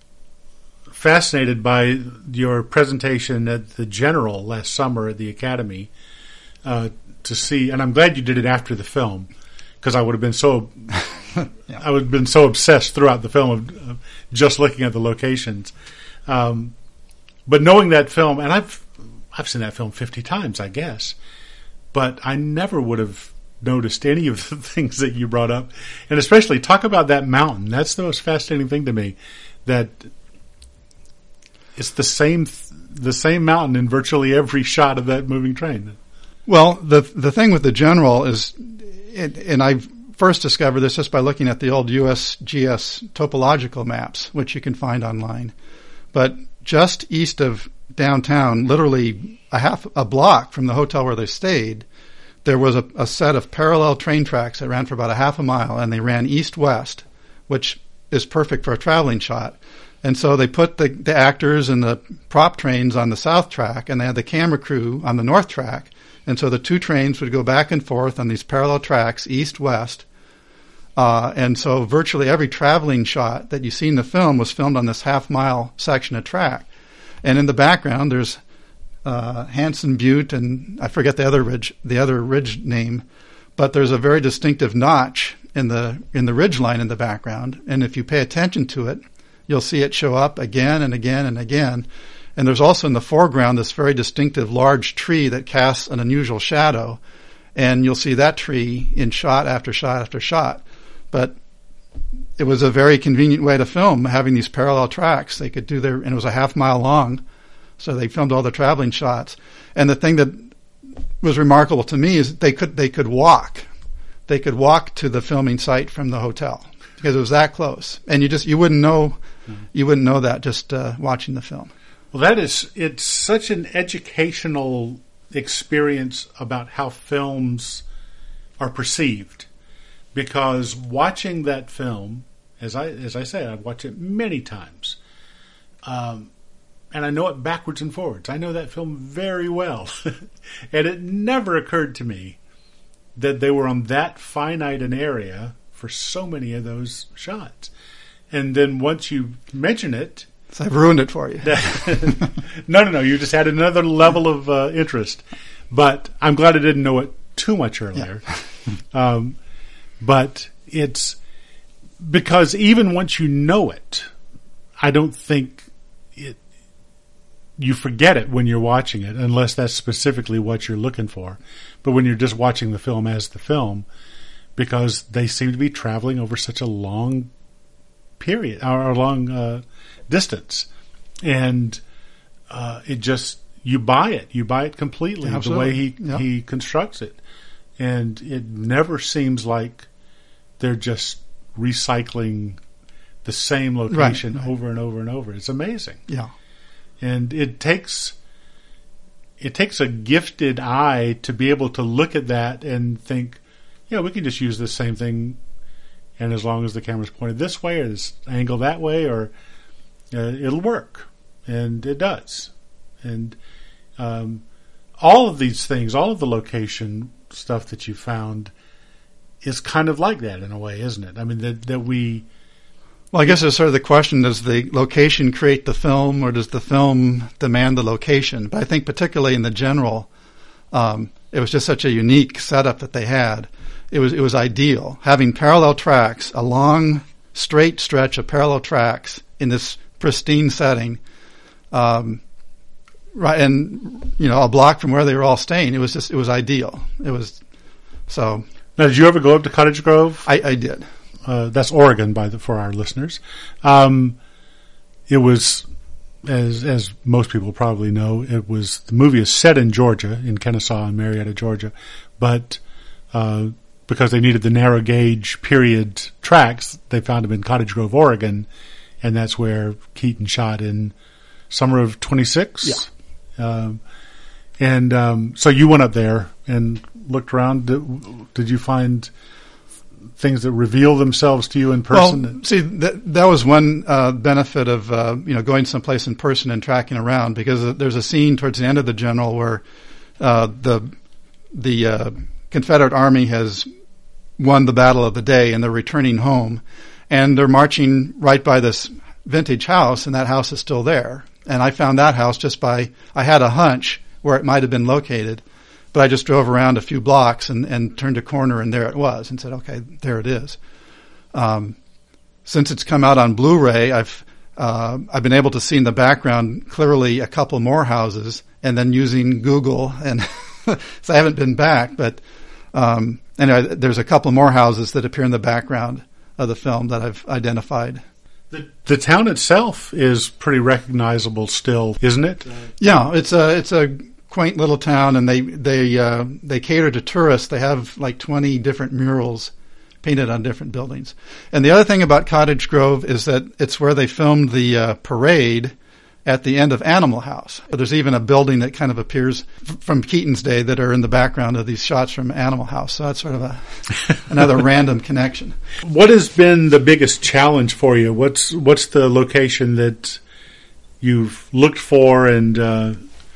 fascinated by your presentation at the General last summer at the Academy uh, to see, and I'm glad you did it after the film, because I would have been so yeah. I would have been so obsessed throughout the film of, of just looking at the locations. Um, but knowing that film, and I've I've seen that film fifty times, I guess, but I never would have noticed any of the things that you brought up, and especially talk about that mountain. That's the most fascinating thing to me. That it's the same the same mountain in virtually every shot of that moving train. Well, the the thing with the General is, it, and I've first discovered this just by looking at the old U S G S topological maps, which you can find online. But just east of downtown, literally a half a block from the hotel where they stayed, there was a, a set of parallel train tracks that ran for about a half a mile, and they ran east-west, which is perfect for a traveling shot. And so they put the, the actors and the prop trains on the south track, and they had the camera crew on the north track. And so the two trains would go back and forth on these parallel tracks, east-west. Uh, and so virtually every traveling shot that you see in the film was filmed on this half-mile section of track. And in the background, there's uh, Hanson Butte, and I forget the other ridge, the other ridge name, but there's a very distinctive notch in the in the ridge line in the background. And if you pay attention to it, you'll see it show up again and again and again. And there's also in the foreground this very distinctive large tree that casts an unusual shadow, and you'll see that tree in shot after shot after shot. But it was a very convenient way to film, having these parallel tracks. They could do their, and it was a half mile long, So they filmed all the traveling shots. And the thing that was remarkable to me is they could they could walk. They could walk to the filming site from the hotel because it was that close. And you just you wouldn't know you wouldn't know that just uh, watching the film. Well, that is it's such an educational experience about how films are perceived, because watching that film, as I as I say, I've watched it many times, um, and I know it backwards and forwards. I know that film very well, and it never occurred to me that they were on that finite an area for so many of those shots. And then once you mention it, so I've ruined it for you. no, no, no. You just added another level of uh, interest. But I'm glad I didn't know it too much earlier. Yeah. um, but it's because even once you know it, I don't think it. You forget it when you're watching it, unless that's specifically what you're looking for. But when you're just watching the film as the film, because they seem to be traveling over such a long period or a long uh, distance, and uh, it just you buy it, you buy it completely. Yeah, the way he yeah. he constructs it, and it never seems like they're just recycling the same location right, right. over and over and over. It's amazing. Yeah. And it takes it takes a gifted eye to be able to look at that and think, yeah, we can just use this same thing, and as long as the camera's pointed this way or this angle that way, or uh, it'll work, and it does. And um, all of these things, all of the location stuff that you found, is kind of like that in a way, isn't it? I mean, that that we. Well, I guess it's sort of the question, does the location create the film, or does the film demand the location? But I think particularly in the general, um, it was just such a unique setup that they had. It was it was ideal. Having parallel tracks, a long, straight stretch of parallel tracks in this pristine setting, um, right, and, you know, a block from where they were all staying. It was just, it was ideal. It was, so. Now, did you ever go up to Cottage Grove? I, I did. Uh, that's Oregon, by the for our listeners. Um, it was, as as most people probably know, it was the movie is set in Georgia, in Kennesaw and Marietta, Georgia, but uh, because they needed the narrow gauge period tracks, they found them in Cottage Grove, Oregon, and that's where Keaton shot in summer of twenty-six. Yeah. Um, and um, so you went up there and looked around. Did, did you find things that reveal themselves to you in person? Well, see, that, that was one uh, benefit of uh, you know going someplace in person and tracking around, because there's a scene towards the end of the General where uh, the the uh, Confederate Army has won the battle of the day and they're returning home, and they're marching right by this vintage house, and that house is still there. And I found that house just by I had a hunch where it might have been located. But I just drove around a few blocks and, and turned a corner, and there it was, and said, okay, there it is. Um, since it's come out on Blu-ray, I've uh, I've been able to see in the background clearly a couple more houses, and then using Google, and so I haven't been back, but um, anyway, there's a couple more houses that appear in the background of the film that I've identified. The, the town itself is pretty recognizable still, isn't it? Yeah, it's a it's a quaint little town, and they they uh, they cater to tourists. They have like twenty different murals painted on different buildings. And the other thing about Cottage Grove is that it's where they filmed the uh, parade at the end of Animal House. There's even a building that kind of appears f- from Keaton's day that are in the background of these shots from Animal House. So that's sort of a another random connection. What has been the biggest challenge for you? What's what's the location that you've looked for and uh,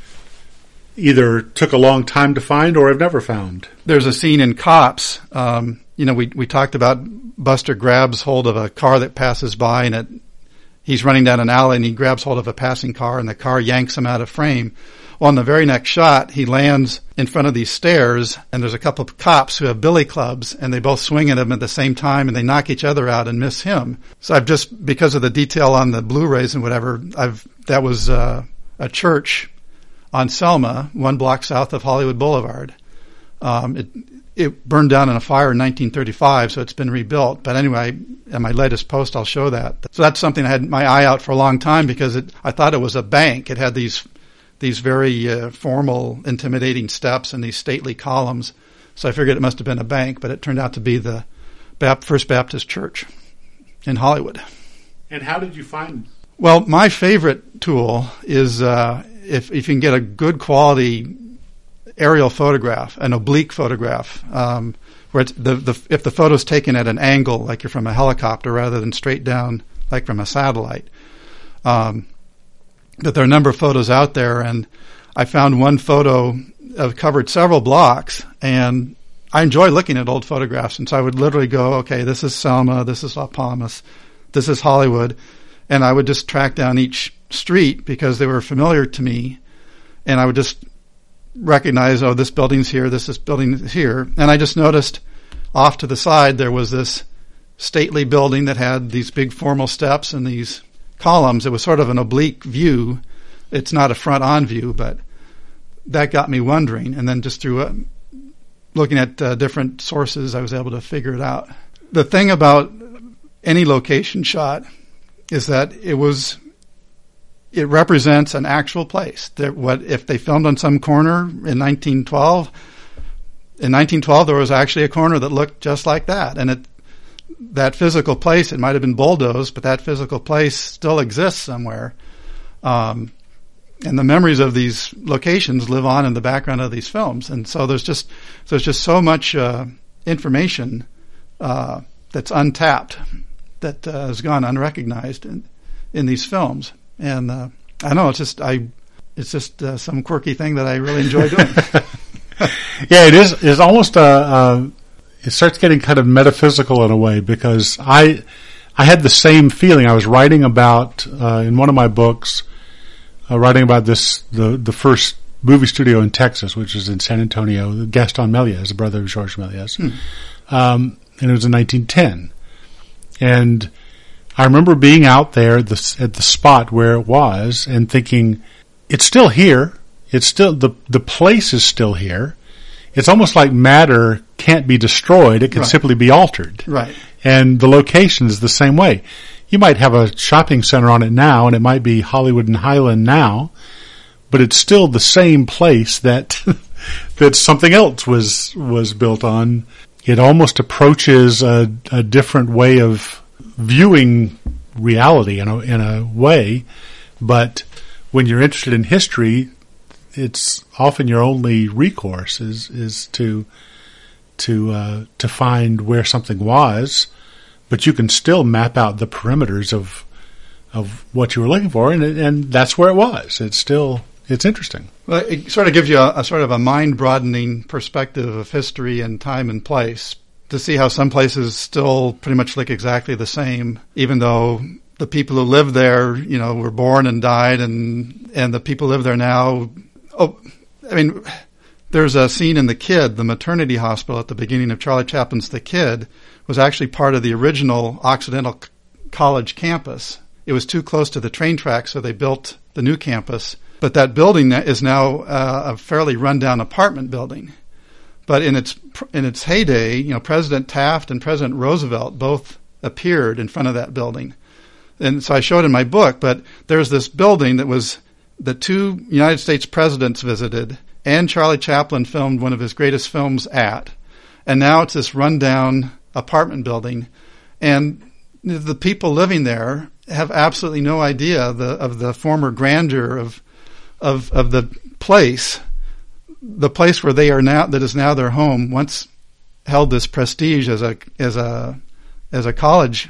either took a long time to find or have never found? There's a scene in Cops. Um, you know, we we talked about Buster grabs hold of a car that passes by, and it, he's running down an alley, and he grabs hold of a passing car, and the car yanks him out of frame. Well, on the very next shot, he lands in front of these stairs, and there's a couple of cops who have billy clubs, and they both swing at him at the same time, and they knock each other out and miss him. So I've just, because of the detail on the Blu-rays and whatever, I've that was uh, a church on Selma, one block south of Hollywood Boulevard. Um, it it burned down in a fire in nineteen thirty-five, so it's been rebuilt. But anyway, in my latest post, I'll show that. So that's something I had my eye out for a long time, because it, I thought it was a bank. It had these these very uh, formal, intimidating steps and these stately columns. So I figured it must have been a bank, but it turned out to be the Bap- First Baptist Church in Hollywood. And how did you find? Well, my favorite tool is uh, if, if you can get a good quality aerial photograph, an oblique photograph, um, where it's the, the if the photo's taken at an angle, like you're from a helicopter, rather than straight down, like from a satellite. Um, but there are a number of photos out there, and I found one photo that covered several blocks, and I enjoy looking at old photographs, and so I would literally go, okay, this is Selma, this is Las Palmas, this is Hollywood, and I would just track down each street because they were familiar to me, and I would just recognize, oh, this building's here, this is building is here. And I just noticed off to the side there was this stately building that had these big formal steps and these columns. It was sort of an oblique view. It's not a front-on view, but that got me wondering. And then just through uh, looking at uh, different sources, I was able to figure it out. The thing about any location shot is that it was it represents an actual place. That what if they filmed on some corner in nineteen twelve? In nineteen twelve, there was actually a corner that looked just like that, and it that physical place, it might have been bulldozed, but that physical place still exists somewhere. Um, and the memories of these locations live on in the background of these films, and so there's just there's just so much uh, information uh, that's untapped that uh, has gone unrecognized in, in these films. And uh, I don't know, it's just I, it's just uh, some quirky thing that I really enjoy doing. Yeah, it is. It's almost a. a it starts getting kind of metaphysical in a way, because I, I had the same feeling. I was writing about uh, in one of my books, uh, writing about this the the first movie studio in Texas, which is in San Antonio. Gaston Méliès, the brother of Georges Méliès, hmm. um, and it was in nineteen ten, and I remember being out there at the, at the spot where it was and thinking, it's still here. It's still, the, the place is still here. It's almost like matter can't be destroyed. It can Right. simply be altered. Right. And the location is the same way. You might have a shopping center on it now, and it might be Hollywood and Highland now, but it's still the same place that, that something else was, was built on. It almost approaches a, a different way of viewing reality in a, in a way, but when you're interested in history, it's often your only recourse is is to to uh, to find where something was, but you can still map out the perimeters of of what you were looking for, and and that's where it was. It's still it's interesting. Well, it sort of gives you a, a sort of a mind-broadening perspective of history and time and place, to see how some places still pretty much look exactly the same, even though the people who live there, you know, were born and died, and and the people who live there now. Oh, I mean, there's a scene in The Kid, the maternity hospital at the beginning of Charlie Chaplin's The Kid, was actually part of the original Occidental College campus. It was too close to the train tracks, so they built the new campus. But that building is now uh, a fairly rundown apartment building. But in its in its heyday, you know, President Taft and President Roosevelt both appeared in front of that building. And so I showed in my book, but there's this building that was the two United States presidents visited, and Charlie Chaplin filmed one of his greatest films at. And now it's this rundown apartment building. And the people living there have absolutely no idea the, of the former grandeur of, of, of the place. The place where they are now, that is now their home, once held this prestige as a as a as a college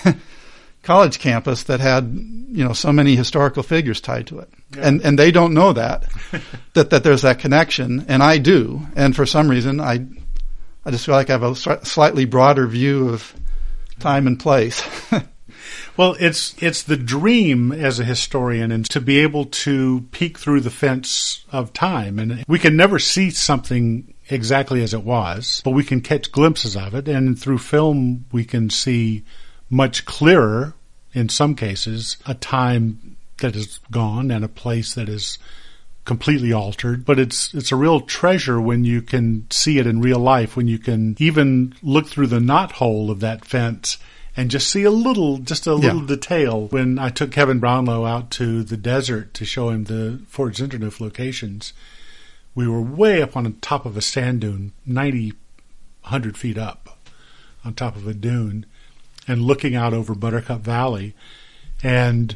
college campus that had, you know, so many historical figures tied to it, yeah. and and they don't know that that that there's that connection, and I do, and for some reason I I just feel like I have a slightly broader view of time and place. Well, it's it's the dream as a historian, and to be able to peek through the fence of time. And we can never see something exactly as it was, but we can catch glimpses of it. And through film, we can see much clearer, in some cases, a time that is gone and a place that is completely altered. But it's it's a real treasure when you can see it in real life, when you can even look through the knothole of that fence and just see a little, just a little Yeah. detail. When I took Kevin Brownlow out to the desert to show him the Fort Zinternof locations, we were way up on the top of a sand dune, ninety, one hundred feet up on top of a dune, and looking out over Buttercup Valley. And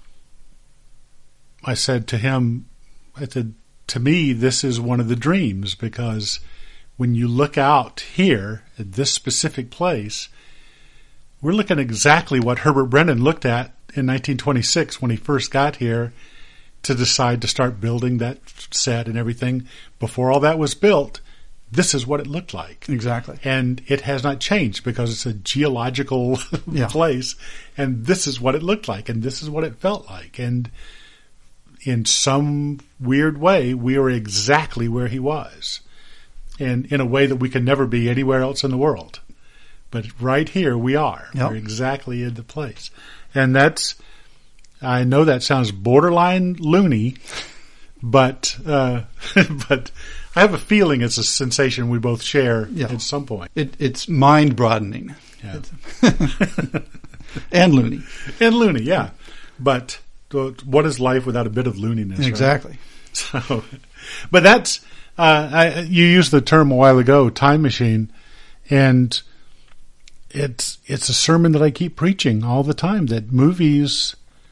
I said to him, I said, to me, this is one of the dreams, because when you look out here at this specific place, we're looking at exactly what Herbert Brennan looked at in nineteen twenty-six when he first got here to decide to start building that set and everything. Before all that was built, this is what it looked like. Exactly. And it has not changed because it's a geological Yeah. place, and this is what it looked like, and this is what it felt like. And in some weird way, we are exactly where he was, and in a way that we can never be anywhere else in the world. But right here we are. Yep. We're exactly in the place. And that's, I know that sounds borderline loony, but uh, but I have a feeling it's a sensation we both share Yeah. at some point. It, it's mind broadening. Yeah. And loony. And loony, yeah. But uh, what is life without a bit of looniness? Right? Exactly. So, but that's, uh, I, you used the term a while ago, time machine, and it's it's a sermon that I keep preaching all the time, that movies,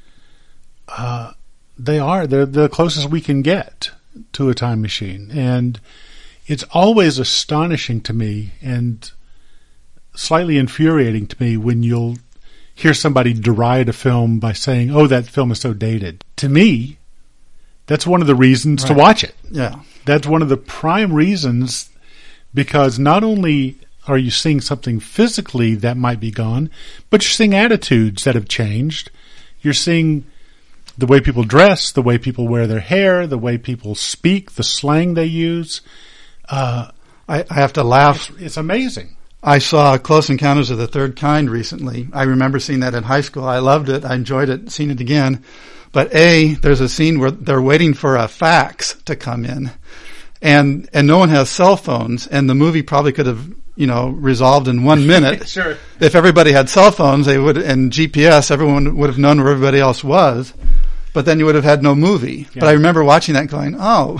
uh, they are, they're the closest we can get to a time machine. And it's always astonishing to me and slightly infuriating to me when you'll hear somebody deride a film by saying, oh, that film is so dated. To me, that's one of the reasons Right. to watch it. Yeah. That's one of the prime reasons, because not only are you seeing something physically that might be gone, but you're seeing attitudes that have changed. You're seeing the way people dress, the way people wear their hair, the way people speak, the slang they use. Uh, I, I have to laugh. it's, it's amazing. I saw Close Encounters of the Third Kind recently. I remember seeing that in high school. I loved it. I enjoyed it, seen it again. But A, there's a scene where they're waiting for a fax to come in, and and no one has cell phones, and the movie probably could have, you know, resolved in one minute. Sure. If everybody had cell phones, they would, and G P S, everyone would have known where everybody else was. But then you would have had no movie. Yeah. But I remember watching that going, oh,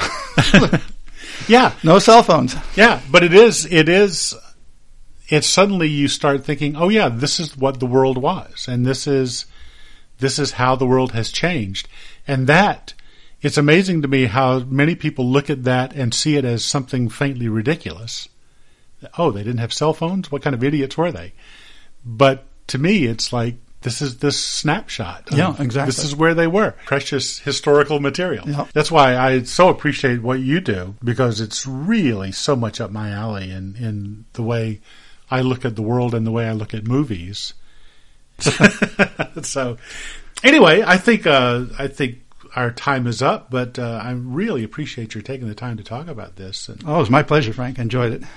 Yeah. no cell phones. Yeah, but it is, it is, it's suddenly you start thinking, oh yeah, this is what the world was, and this is, this is how the world has changed. And that, it's amazing to me how many people look at that and see it as something faintly ridiculous. Oh, they didn't have cell phones? What kind of idiots were they? But to me, it's like, this is this snapshot. of- Yeah, exactly. This is where they were. Precious historical material. Yeah. That's why I so appreciate what you do, because it's really so much up my alley in, in the way I look at the world and the way I look at movies. So, anyway, I think uh, I think our time is up, but uh, I really appreciate your taking the time to talk about this. And Oh, it was my pleasure, Frank. I enjoyed it.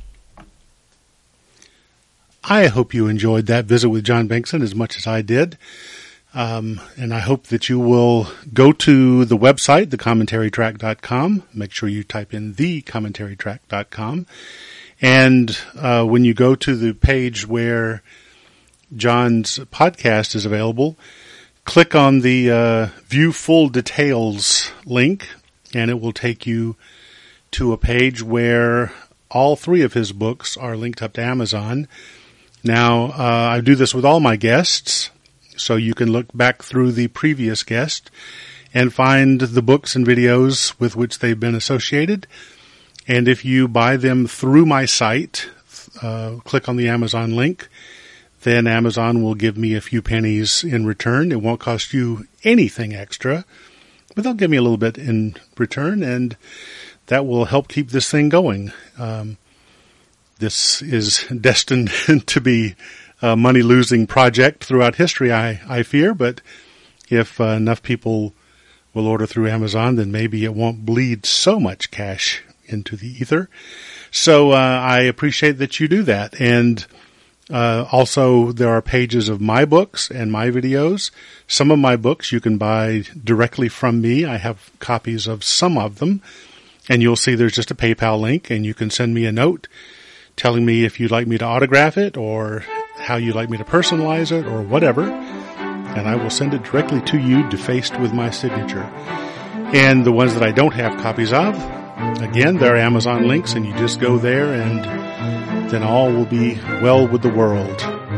I hope you enjoyed that visit with John Bankson as much as I did. Um, and I hope that you will go to the website, the commentary track dot com. Make sure you type in the commentary track dot com. And uh, when you go to the page where John's podcast is available, click on the uh, View Full Details link, and it will take you to a page where all three of his books are linked up to Amazon. Now, uh, I do this with all my guests, so you can look back through the previous guest and find the books and videos with which they've been associated. And if you buy them through my site, uh, click on the Amazon link, then Amazon will give me a few pennies in return. It won't cost you anything extra, but they'll give me a little bit in return, and that will help keep this thing going. Um, this is destined to be a money-losing project throughout history, I, I fear, but if uh, enough people will order through Amazon, then maybe it won't bleed so much cash into the ether. So uh, I appreciate that you do that. And uh, also there are pages of my books and my videos. Some of my books you can buy directly from me. I have copies of some of them. And you'll see there's just a PayPal link, and you can send me a note telling me if you'd like me to autograph it or how you'd like me to personalize it or whatever, and I will send it directly to you defaced with my signature. And the ones that I don't have copies of, again, they're Amazon links, and you just go there and then all will be well with the world.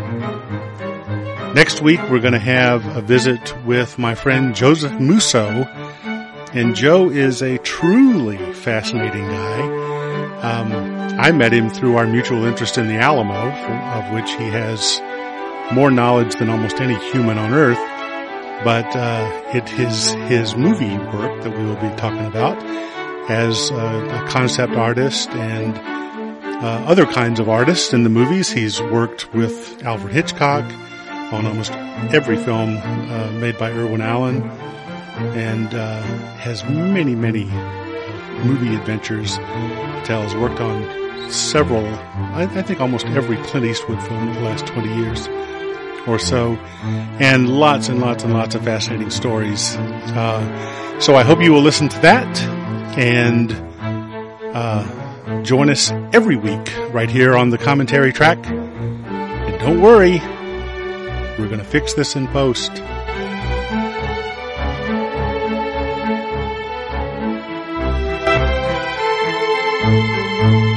Next week, we're going to have a visit with my friend Joseph Musso, and Joe is a truly fascinating guy. Um, I met him through our mutual interest in the Alamo, of which he has more knowledge than almost any human on earth. But uh, it his his movie work that we will be talking about as uh, a concept artist and uh, other kinds of artists in the movies. He's worked with Alfred Hitchcock on almost every film uh, made by Irwin Allen, and uh, has many, many movie adventures. Tells worked on several, I, I think almost every Clint Eastwood film in the last twenty years or so, and lots and lots and lots of fascinating stories. Uh, so I hope you will listen to that and uh, join us every week right here on the commentary track. And don't worry, we're going to fix this in post. Thank you.